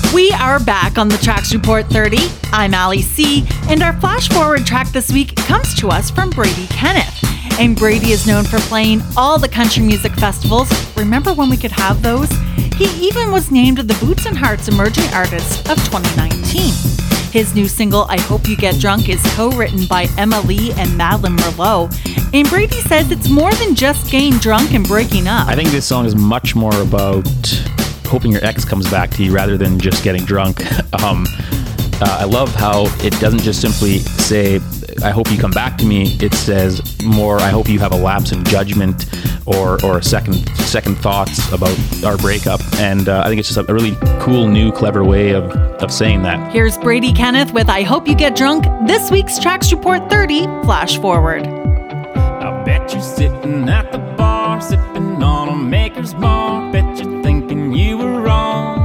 We are back on the Tracks Report 30. I'm Ali C, and our flash forward track this week comes to us from Brady Kenneth. And Brady is known for playing all the country music festivals. Remember when we could have those? He even was named the Boots and Hearts Emerging Artist of 2019. His new single, I Hope You Get Drunk, is co-written by Emma Lee and Madeline Merlot. And Brady says it's more than just getting drunk and breaking up. I think this song is much more about hoping your ex comes back to you rather than just getting drunk. I love how it doesn't just simply say, I hope you come back to me. It says more, I hope you have a lapse in judgment or second thoughts about our breakup. And I think it's just a really cool, new, clever way of saying that. Here's Brady Kenneth with I Hope You Get Drunk, this week's Tracks Report 30 Flash Forward. I bet you're sitting at the bar, sipping on a Maker's Mark. Bet you're thinking you were wrong.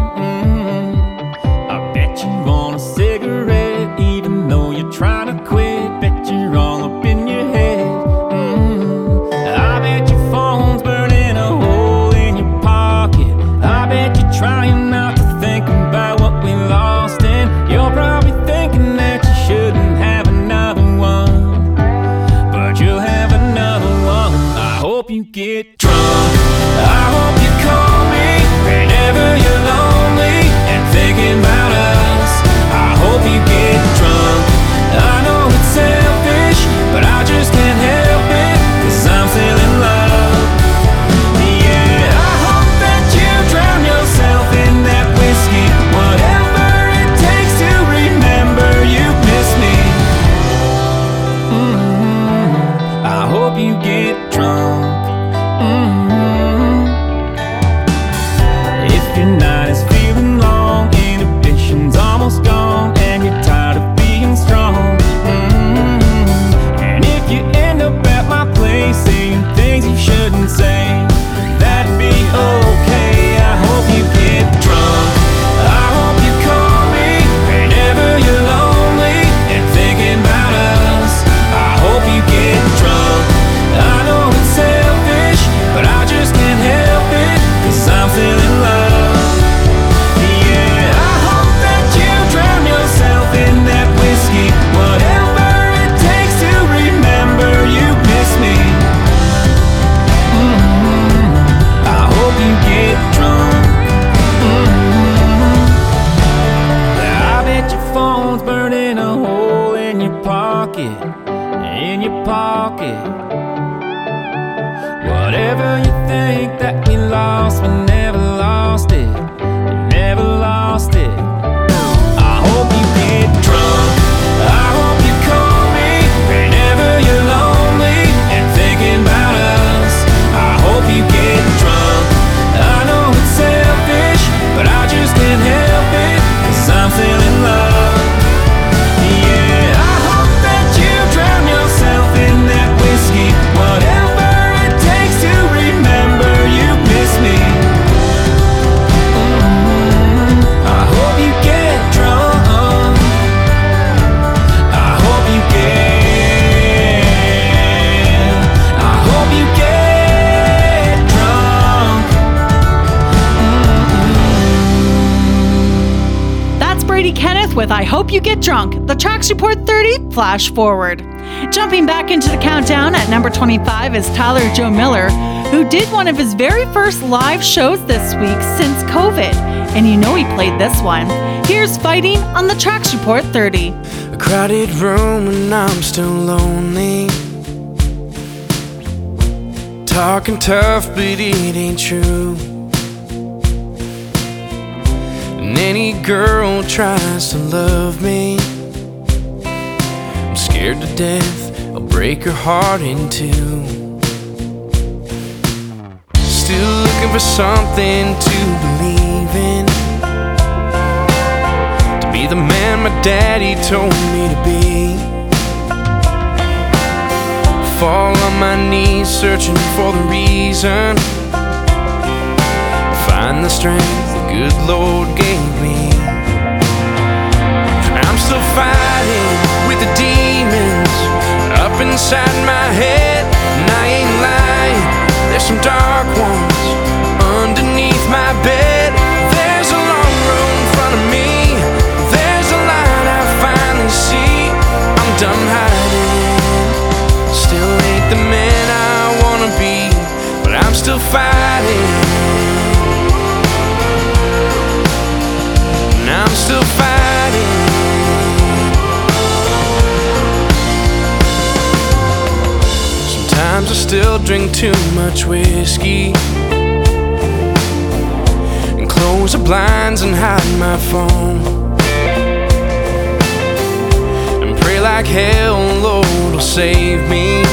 I bet you want a cigarette, even though you're trying to quit. Bet you're all up in your head. I bet your phone's burning a hole in your pocket. I bet you're trying not to think about what we lost, and you're probably thinking that you shouldn't have another one, but you'll have another one. I hope you get drunk. I hope you call me whenever you're lonely and thinking about us. I hope you get drunk. I know it's selfish, but I just can't help it, 'cause I'm still in love. Yeah, I hope that you drown yourself in that whiskey, whatever it takes to remember you miss me. I hope you get drunk. If your night is feeling long, inhibition's almost gone, and you're tired of being strong. And if you end up at my place saying things you shouldn't say, that'd be okay. I hope you get drunk. I hope you call me whenever you're lonely and thinking about us. I hope you get drunk. I know it's selfish, but I just can't help it, 'cause I'm still in love. Yeah, I hope that you drown yourself in that whiskey, whatever it takes to remember you miss me. I hope you get drunk. I bet your phone's burning a hole in your pocket, in your pocket. Whatever you think that we lost, we never lost it. We never lost it. I hope you get drunk. I hope you call me whenever you're lonely and thinking about us. I hope you get drunk. I know it's selfish, but I just can't help it, 'cause I'm still in love. Yeah, I hope that you drown yourself in that whiskey, whatever it takes to remember you miss me. I hope you get drunk. I hope you get. I hope you get drunk. That's Brady Kenneth with I Hope You Get Drunk, the Tracks Report 30 Flash Forward. Jumping back into the countdown at number 25 is Tyler Joe Miller, who did one of his very first live shows this week since COVID. And you know he played this one. Here's Fighting on the Tracks Report 30. A crowded room and I'm still lonely. Talking tough, but it ain't true. And any girl tries to love me, I'm scared to death I'll break her heart in two. Still looking for something to believe in, to be the man my daddy told me to be. Fall on my knees searching for the reason, find the strength the good Lord gave me. I'm still fighting with the demons up inside my head, and I ain't lying, there's some dark ones underneath my bed. There's a long road in front of me, still drink too much whiskey and close the blinds and hide my phone and pray like hell, Lord will save me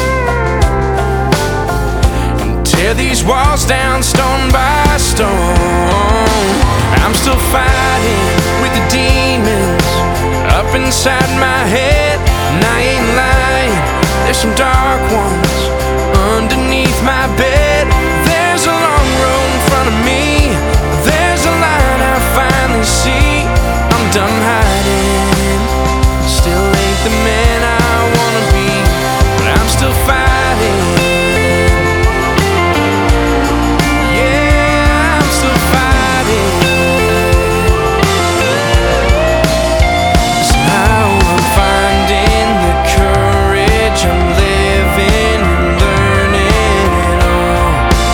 and tear these walls down stone by stone. I'm still fighting with the demons up inside my head, and I ain't lying, there's some dark ones underneath my bed. There's a long road in front of me, there's a line I finally see. I'm done hiding, still ain't the man I wanna be, but I'm still fighting. Yeah, I'm still fighting. Somehow I'm finding the courage, I'm living and learning it all.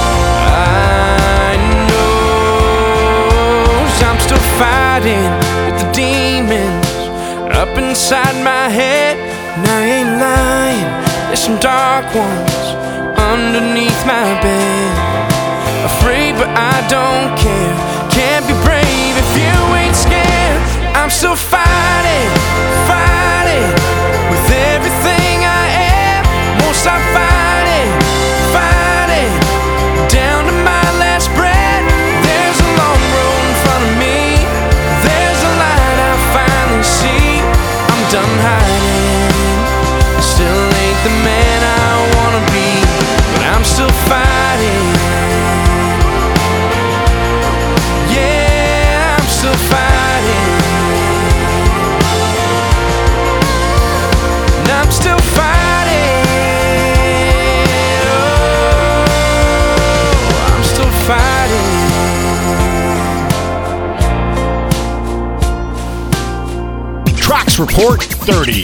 I know I'm still fighting with the demons up inside my head, and I ain't lying, there's some dark ones underneath my bed. Afraid but I don't care, can't be brave if you ain't scared. I'm still fighting, fighting with everything I am. Won't stop fighting, fighting down to my last breath. There's a long road in front of me, there's a light I finally see. I'm done hiding, still ain't the man I wanna be, but I'm still fighting. Yeah, I'm still fighting. And I'm still fighting. Oh, I'm still fighting. Tracks Report 30.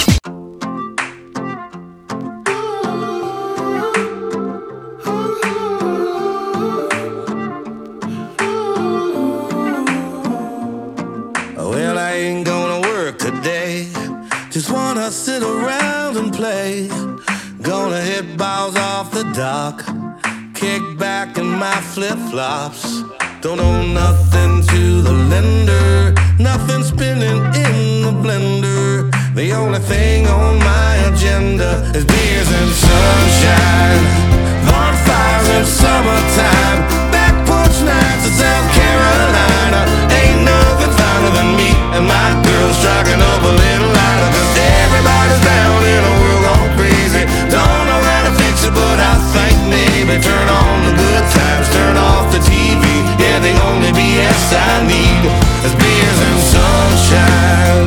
Well, I ain't gonna work today, just wanna sit around and play. Gonna hit balls off the dock, kick back in my flip-flops. Don't owe nothing to the lender, nothing spinning in the blender. The only thing on my agenda is beers and sunshine, bonfires in summertime, back porch nights in South Carolina. Ain't nothing finer than me and my girls striking up a little lighter, 'cause everybody's down in a world gone crazy. Don't know how to fix it, but I think maybe turn on the good times, turn off the TV. Yeah, the only BS I need is beers and sunshine.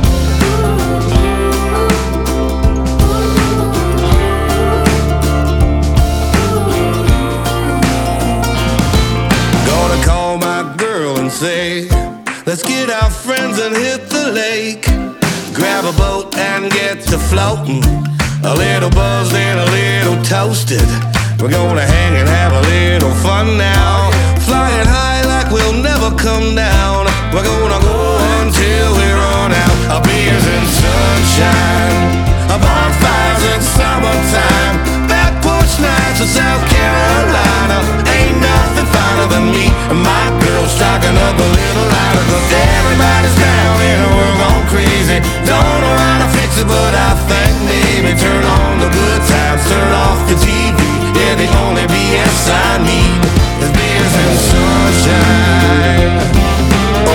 Gonna call my girl and say, let's get our friends and hit the lake. Grab a boat and get to floating, a little buzzed and a little toasted. We're gonna hang and have a little fun now, flying high like we'll never come down. We're gonna go until we run out. Our beers and sunshine, our bonfires in summertime, back porch nights in South Carolina. Ain't nothing finer than me and my girls striking up a little lighter, 'cause everybody's down in a world gone crazy. Don't know how to fix it, but I think maybe turn on the good times, turn off the TV. Yeah, the only BS I need is beers and sunshine. Oh,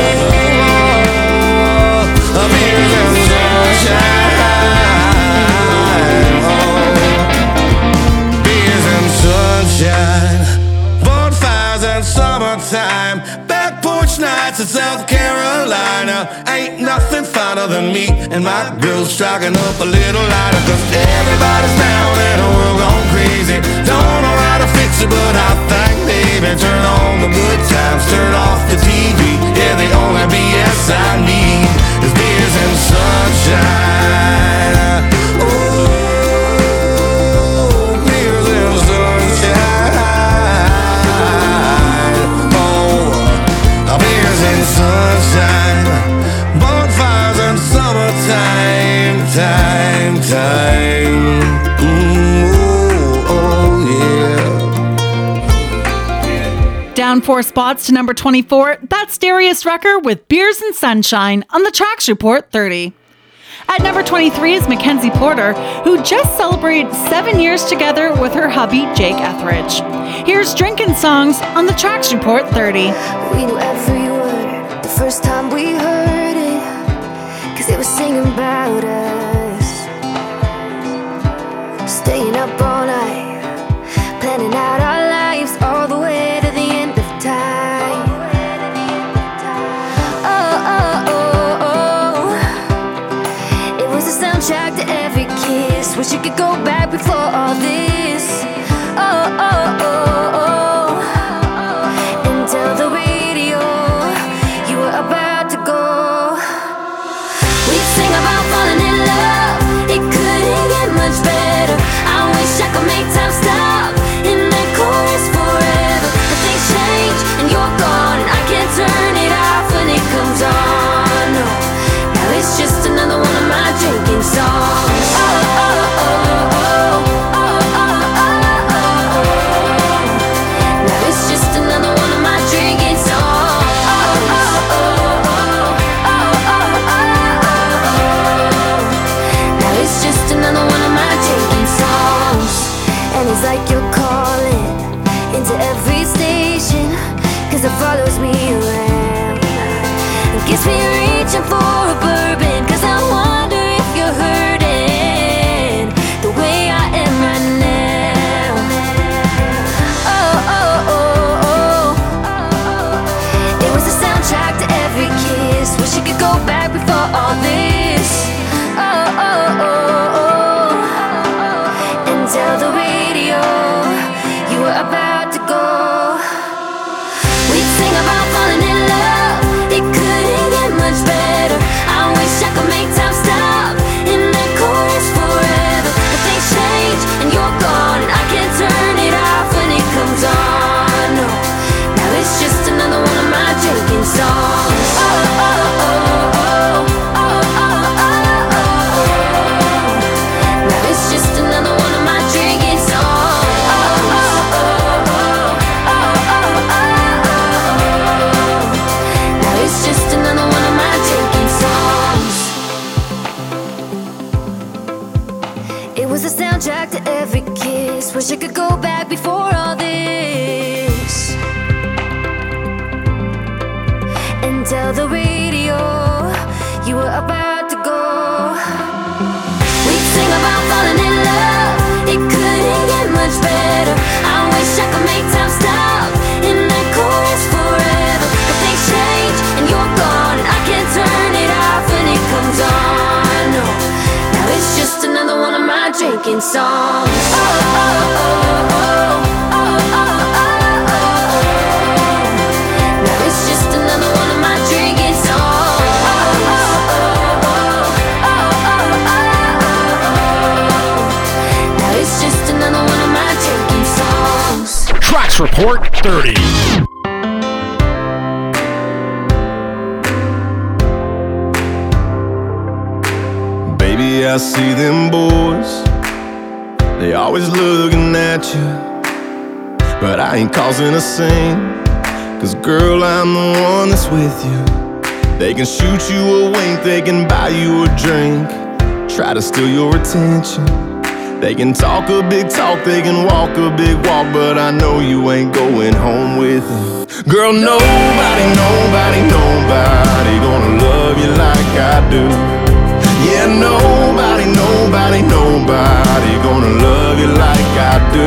beers and sunshine. Oh, beers and sunshine, bonfires and summertime, back porch nights in South Carolina. Ain't nothing finer than me and my girls striking up a little lighter, 'cause everybody's down in a world gone crazy. Don't know how to fix it, but I think maybe turn on the good times, turn off the TV. Yeah, the only BS I need is beers and sunshine. Oh, beers and sunshine. Oh, beers and sunshine, bonfires and summertime, time. Ooh, oh yeah. 4 spots to number 24, that's Darius Rucker with Beers and Sunshine on the Tracks Report 30. At number 23 is Mackenzie Porter, who just celebrated 7 years together with her hubby, Jake Etheridge. Here's Drinkin' Songs on the Tracks Report 30. We knew every word the first time we heard it, 'cause it was singing about us. Staying up all night, planning out our lives all the way to the end of time. Oh, oh, oh, oh. It was a soundtrack to every kiss. Wish you could go back before all this. Oh, oh, oh, oh. And tell the radio you were about to go. We'd sing about falling in love. It couldn't get much better. I wish I could make time stop in that chorus forever. But things change and you're gone, and I can't turn it off when it comes on. No, now it's just another one of my drinking songs. Oh, oh, oh, oh, oh, oh, oh, oh, oh. Now it's just another one of my drinking songs. Oh, oh, oh, oh, oh, oh, oh, oh. Now it's just another one of my drinking songs. And it's like you're calling into every station, 'cause it follows me around. It gets me reaching for a bourbon, 'cause I wonder if you're hurting the way I am right now. Oh, oh, oh, oh. It was a soundtrack to every kiss. Wish you could go back before all this. Oh, oh, oh, oh. And tell the radio you were about to go. We'd sing about falling in love. It couldn't get much better. I wish I could make time stop in that chorus forever. But things change and you're gone, and I can't turn it off when it comes on. No, now it's just another one of my drinking songs. Oh, oh, oh, oh, oh, oh, oh, oh. Now it's just another one of my drinking songs. Oh, oh, oh, oh, oh, oh, oh. Now it's just another one of my drinking songs. It was a soundtrack to every kiss. Wish I could go back before all this. And tell the radio you were about to go. We'd sing about falling in love. It couldn't get much better. I wish I could make time stop in that chorus forever. But things change and you're gone, and I can't turn it off when it comes on. No, now it's just another one of my drinking songs. Oh, oh, oh, oh, oh, oh, oh, oh. Now it's just another one of my drinking songs. Oh, oh, oh, oh, oh, oh, oh. Now it's just another one of my drinking songs. Tracks Report 30. Baby, I see them boys, they always looking at you, but I ain't causing a scene, 'cause girl, I'm the one that's with you. They can shoot you a wink, they can buy you a drink, try to steal your attention. They can talk a big talk, they can walk a big walk, but I know you ain't going home with them. Girl, nobody, nobody, nobody gonna love you like I do. Yeah, nobody, nobody, nobody gonna love you like I do.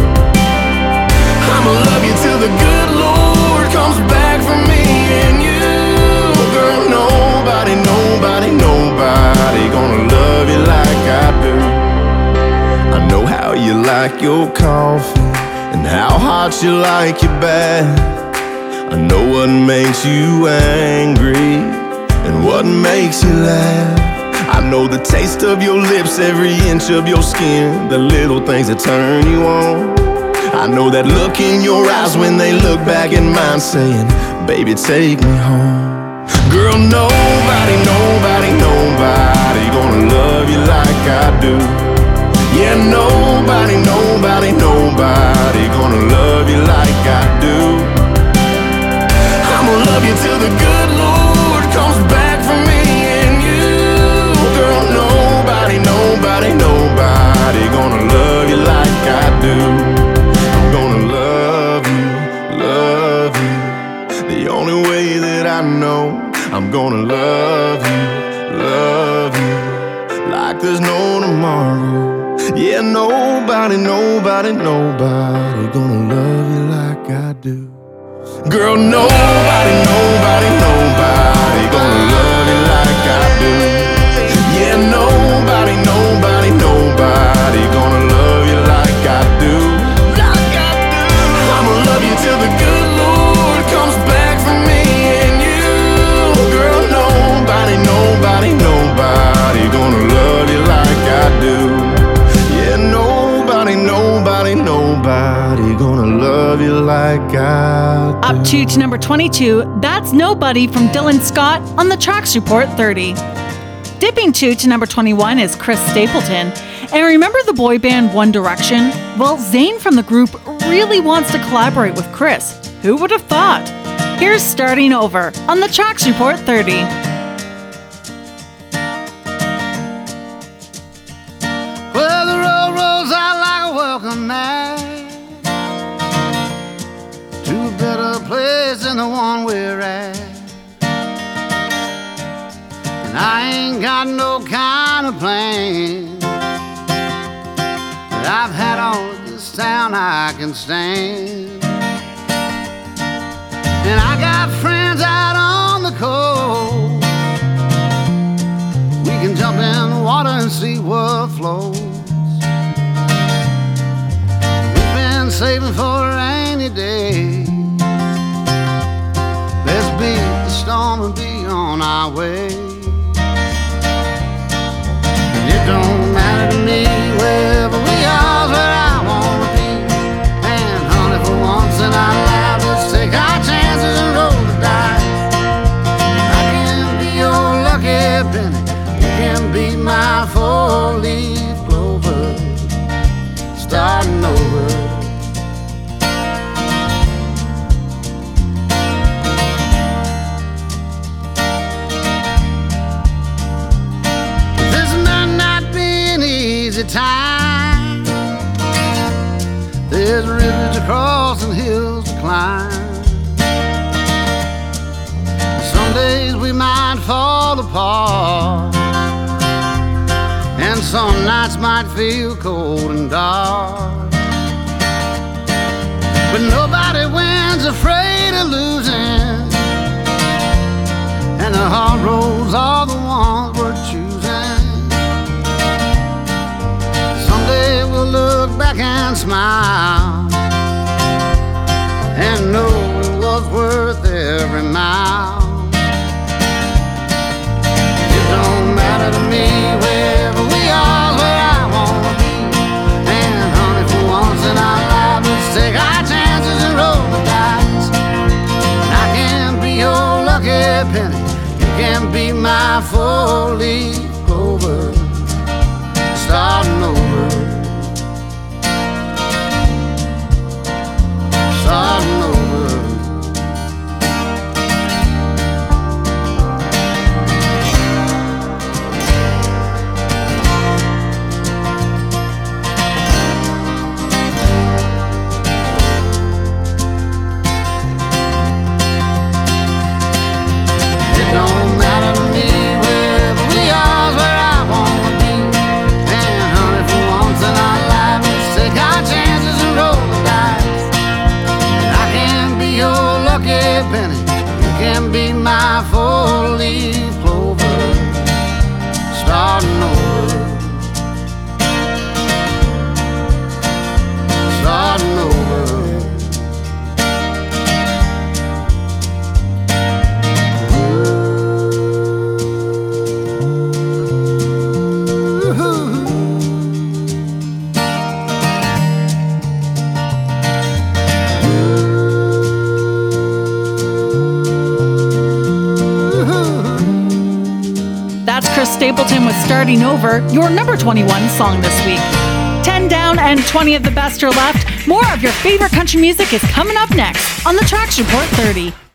I'ma love you till the good Lord comes back for me and you. Girl, nobody, nobody, nobody gonna love you like I do. I know how you like your coffee and how hot you like your bath. I know what makes you angry and what makes you laugh. I know the taste of your lips, every inch of your skin, the little things that turn you on. I know that look in your eyes when they look back at mine, saying, baby, take me home. Girl, nobody, nobody, nobody gonna love you like I do. Yeah, nobody, nobody, nobody gonna love you like I do. the good Lord comes back for me and you. Girl, nobody gonna love you like I do. I'm gonna love you, the only way that I know. I'm gonna love you, like there's no tomorrow. Yeah, nobody gonna love you like I do. Girl, nobody gonna love you like I do. Yeah, nobody gonna love you like I do. I'ma love you till the good Lord comes back for me and you. Girl, nobody gonna love you like I do. Yeah, nobody gonna love you like I do. Up 2 to number 22, That's Nobody from Dylan Scott on the Tracks Report 30. Dipping 2 to number 21 is Chris Stapleton. And remember the boy band One Direction? Well, Zayn from the group really wants to collaborate with Chris. Who would have thought? Here's Starting Over on the Tracks Report 30. Well, the road rolls out like a welcome mat to a better place than the one we're at. And I ain't got no kind of plan that I've had all of this town I can stand. And I got friends out on the coast. We can jump in the water and see what flows. We've been saving for a rainy day. Let's beat the storm and be on our way. And it don't matter to me wherever we are, where I wanna be. And honey, for once in our lives, let's take our chances and roll the dice. I can be your lucky penny, you can be my four-leaf clover, starting over. This might not be an easy time. There's rivers to cross and hills to climb. Some days we might fall apart, and some nights might feel cold and dark. But nobody wins afraid of losing, and the hard roads are the ones we're choosing. Someday we'll look back and smile and know it was worth every mile. It don't matter to me wherever we are, where I wanna be. And honey, for once in our lives, let's take our chances and roll the dice. And I can be your lucky penny, you can be my four-leaf clover, starting over. Starting over. It don't matter to me wherever we are, where I wanna be. And honey, for once in our lives, let's take our chances and roll the dice. I can be your lucky penny, you can be my four-leaf clover, starting over. Starting over. That's Chris Stapleton with Starting Over, your number 21 song this week. 10 down and 20 of the best are left. More of your favorite country music is coming up next on the Tracks Report 30.